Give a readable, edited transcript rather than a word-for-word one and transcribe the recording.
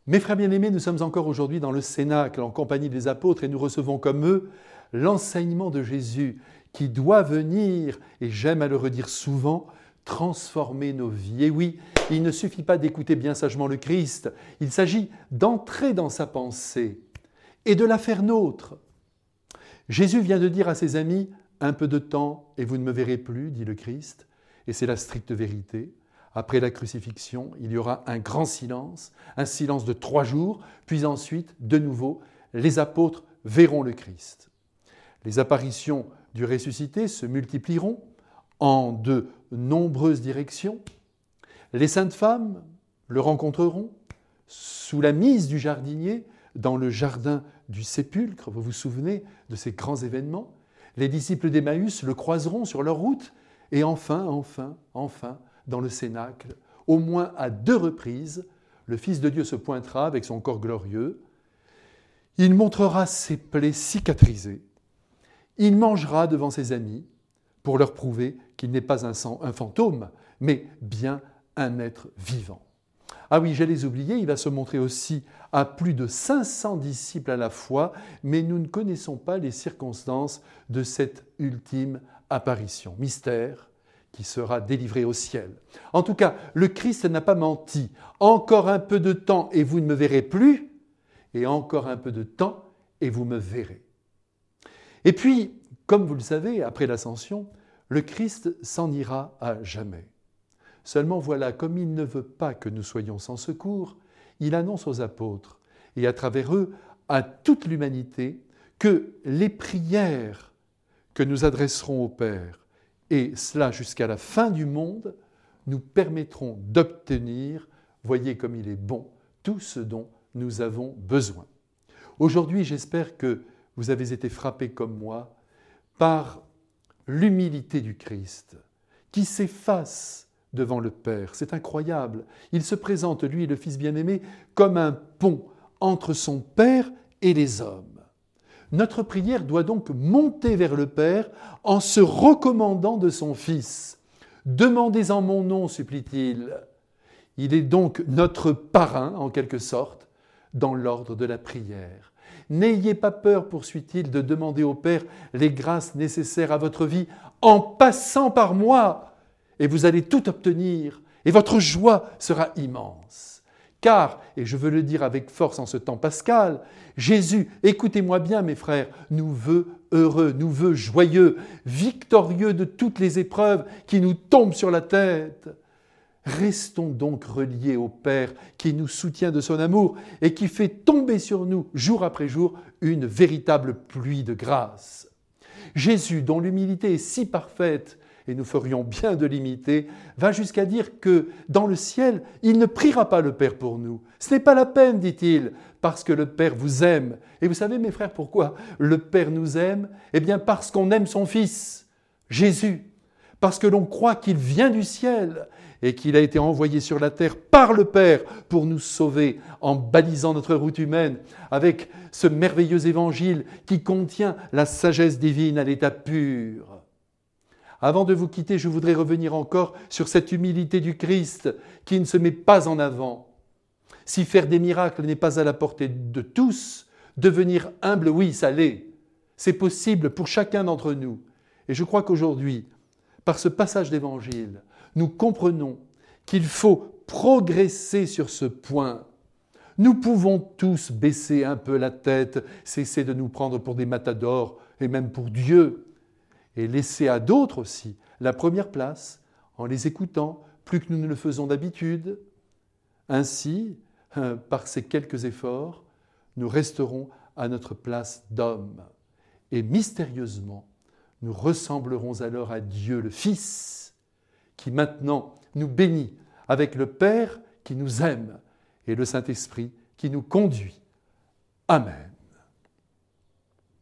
Mes frères bien-aimés, nous sommes encore aujourd'hui dans le Cénacle en compagnie des apôtres et nous recevons comme eux l'enseignement de Jésus qui doit venir, et j'aime à le redire souvent, transformer nos vies. Et oui, il ne suffit pas d'écouter bien sagement le Christ, il s'agit d'entrer dans sa pensée et de la faire nôtre. Jésus vient de dire à ses amis « Un peu de temps et vous ne me verrez plus », dit le Christ, et c'est la stricte vérité. Après la crucifixion, il y aura un grand silence, un silence de 3 jours, puis ensuite, de nouveau, les apôtres verront le Christ. Les apparitions du ressuscité se multiplieront en de nombreuses directions. Les saintes femmes le rencontreront sous la mise du jardinier dans le jardin du sépulcre. Vous vous souvenez de ces grands événements? Les disciples d'Emmaüs le croiseront sur leur route et enfin, dans le Cénacle, au moins à 2 reprises, le Fils de Dieu se pointera avec son corps glorieux. Il montrera ses plaies cicatrisées. Il mangera devant ses amis pour leur prouver qu'il n'est pas un fantôme, mais bien un être vivant. Ah oui, j'allais oublier, il va se montrer aussi à plus de 500 disciples à la fois, mais nous ne connaissons pas les circonstances de cette ultime apparition. Mystère qui sera délivré au ciel. En tout cas, le Christ n'a pas menti. Encore un peu de temps et vous ne me verrez plus, et encore un peu de temps et vous me verrez. Et puis, comme vous le savez, après l'ascension, le Christ s'en ira à jamais. Seulement voilà, comme il ne veut pas que nous soyons sans secours, il annonce aux apôtres, et à travers eux, à toute l'humanité, que les prières que nous adresserons au Père, et cela jusqu'à la fin du monde, nous permettront d'obtenir, voyez comme il est bon, tout ce dont nous avons besoin. Aujourd'hui, j'espère que vous avez été frappés comme moi par l'humilité du Christ, qui s'efface devant le Père. C'est incroyable. Il se présente, lui, le Fils bien-aimé, comme un pont entre son Père et les hommes. Notre prière doit donc monter vers le Père en se recommandant de son Fils. « Demandez en mon nom », supplie-t-il. Il est donc notre parrain, en quelque sorte, dans l'ordre de la prière. « N'ayez pas peur, poursuit-il, de demander au Père les grâces nécessaires à votre vie en passant par moi, et vous allez tout obtenir, et votre joie sera immense. » Car, et je veux le dire avec force en ce temps pascal, Jésus, écoutez-moi bien mes frères, nous veut heureux, nous veut joyeux, victorieux de toutes les épreuves qui nous tombent sur la tête. Restons donc reliés au Père qui nous soutient de son amour et qui fait tomber sur nous, jour après jour, une véritable pluie de grâce. Jésus, dont l'humilité est si parfaite, et nous ferions bien de l'imiter, va jusqu'à dire que dans le ciel, il ne priera pas le Père pour nous. Ce n'est pas la peine, dit-il, parce que le Père vous aime. Et vous savez, mes frères, pourquoi le Père nous aime? Eh bien, parce qu'on aime son Fils, Jésus, parce que l'on croit qu'il vient du ciel et qu'il a été envoyé sur la terre par le Père pour nous sauver en balisant notre route humaine avec ce merveilleux évangile qui contient la sagesse divine à l'état pur. Avant de vous quitter, je voudrais revenir encore sur cette humilité du Christ qui ne se met pas en avant. Si faire des miracles n'est pas à la portée de tous, devenir humble, oui, ça l'est. C'est possible pour chacun d'entre nous. Et je crois qu'aujourd'hui, par ce passage d'Évangile, nous comprenons qu'il faut progresser sur ce point. Nous pouvons tous baisser un peu la tête, cesser de nous prendre pour des matadors et même pour Dieu, et laisser à d'autres aussi la première place en les écoutant plus que nous ne le faisons d'habitude. Ainsi, par ces quelques efforts, nous resterons à notre place d'homme. Et mystérieusement, nous ressemblerons alors à Dieu le Fils, qui maintenant nous bénit avec le Père qui nous aime et le Saint-Esprit qui nous conduit. Amen.